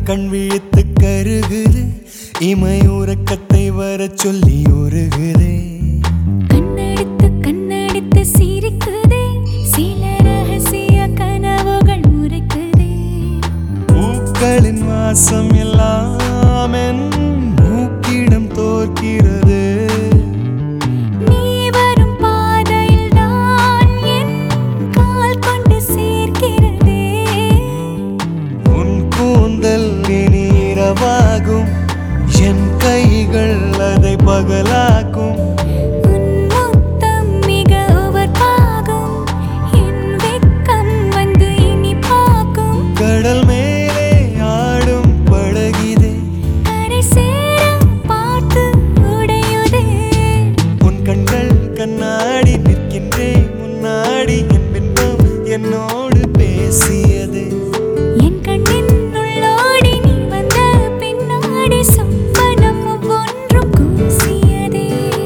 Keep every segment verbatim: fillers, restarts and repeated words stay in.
கண் விழித்து கருகுது இமை உறக்கத்தை வர சொல்லி உருகுதே கண்ணெடுத்து கண்ணெடுத்து சிரிக்குதே சில ரகசிய கனவுகள் முறைக்குதே பூக்களின் வாசம் எல்லாம் என் மூக்கிடம் தோற்கிறது நீ வரும் பாதையில் தான் என் கால் கொண்டு சேர்க்கிறதே உன் கூந்தல் இனி இரவாகும் என் கைகள் அதை பகலாக்கும் உன் முத்தம் மிக உவர்ப்பாகும் என் வெட்கம் வந்து இனி பார்க்கும் கடல் மேலே ஆடும் படகிதே கரை சேர பார்த்து உடையுதே உன் கண்கள் கண்ணாடி நிற்கின்றேன் முன்னாடி என் பின்பம் என்னோடு பேசியதே என் கண்ணின் உள்ளோடி நீ வந்த பின்னாடி சொப்பனம் ஒவ்வொன்றும் கூசியதே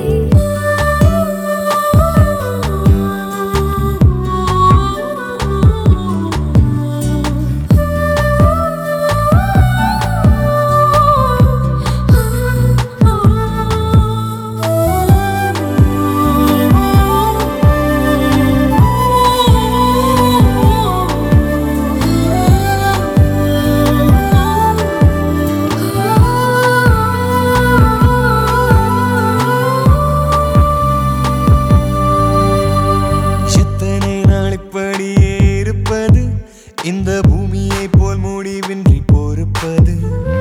எத்தனை நாள் இப்படியே இருப்பது இந்த பூமியை போல் முடிவின்றி பொறுப்பது